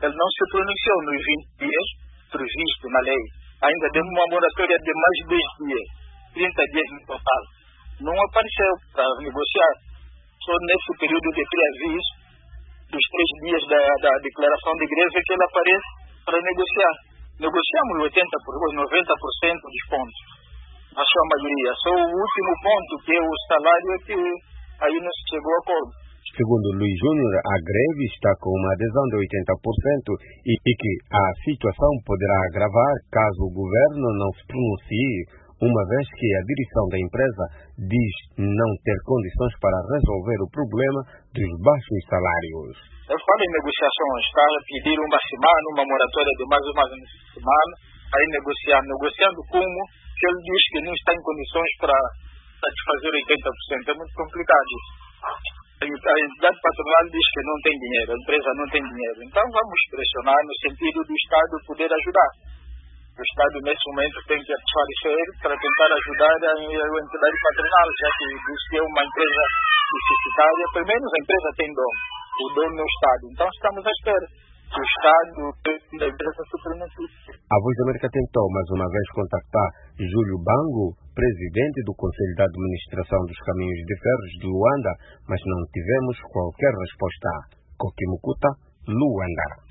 ele não se pronunciou nos 20 dias previsto na lei. Ainda deu uma moratória de mais de 10 dias, 30 dias no total. Não apareceu para negociar. Só nesse período de pré-aviso, dos 3 dias da declaração de greve, que ele aparece para negociar. Negociamos 90% dos pontos, a sua maioria. Só o último ponto, que é o salário, é que aí não se chegou a acordo. Segundo Luiz Júnior, a greve está com uma adesão de 80% e que a situação poderá agravar caso o governo não se pronuncie, uma vez que a direção da empresa diz não ter condições para resolver o problema dos baixos salários. Eu falo em negociações, está a pedir uma semana, uma moratória de mais uma semana, aí negociando como que ele diz que não está em condições para satisfazer 80%. É muito complicado isso. A entidade patronal diz que não tem dinheiro, a empresa não tem dinheiro. Então vamos pressionar no sentido do Estado poder ajudar. O Estado, nesse momento, tem que aparecer para tentar ajudar a entidade patronal, já que diz que é uma empresa deficitária. Pelo menos a empresa tem dono. O dono é o Estado. Então estamos à espera que o Estado da empresa se pronuncie. A Voz da América tentou mais uma vez contactar Júlio Bango, presidente do Conselho de Administração dos Caminhos de Ferros de Luanda, mas não tivemos qualquer resposta. Kokimukuta, Luanda.